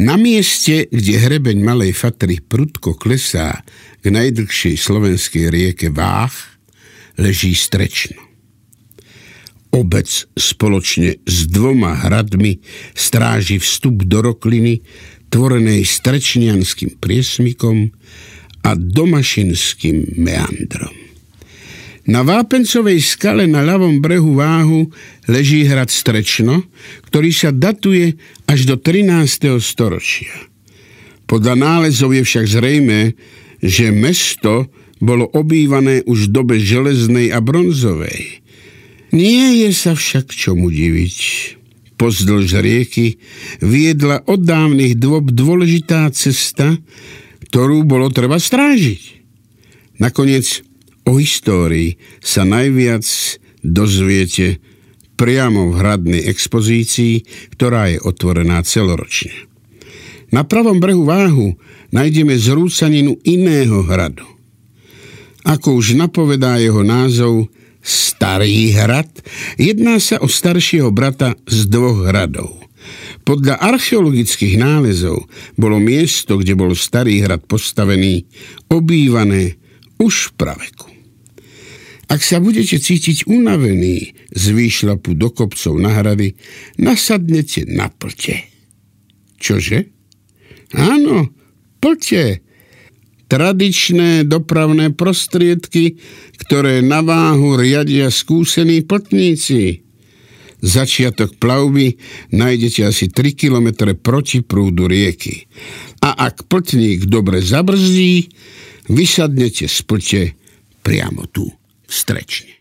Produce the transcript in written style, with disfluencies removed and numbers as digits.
Na mieste, kde hrebeň Malej Fatry prudko klesá k najdlhšej slovenskej rieke Váh, leží Strečno. Obec spoločne s 2 hradmi stráži vstup do rokliny, tvorenej strečnianským priesmykom a domašinským meandrom. Na vápencovej skale na ľavom brehu Váhu leží hrad Strečno, ktorý sa datuje až do 13. storočia. Podľa nálezov je však zrejmé, že mesto bolo obývané už v dobe železnej a bronzovej. Nie je sa však čomu diviť. Pozdĺž rieky viedla od dávnych dôb dôležitá cesta, ktorú bolo treba strážiť. Nakoniec o histórii sa najviac dozviete priamo v hradnej expozícii, ktorá je otvorená celoročne. Na pravom brehu Váhu nájdeme zrúcaninu iného hradu. Ako už napovedá jeho názov Starý hrad, jedná sa o staršieho brata z 2 hradov. Podľa archeologických nálezov bolo miesto, kde bol Starý hrad postavený, obývané už v praveku. Ak sa budete cítiť unavení z výšľapu do kopcov na hrady, nasadnete na plte. Čože? Áno, plte. Tradičné dopravné prostriedky, ktoré na Váhu riadia skúsení pltníci. Začiatok plavby nájdete asi 3 kilometre proti prúdu rieky. A ak pltník dobre zabrzdí, vysadnete z plte priamo tu v Strečne.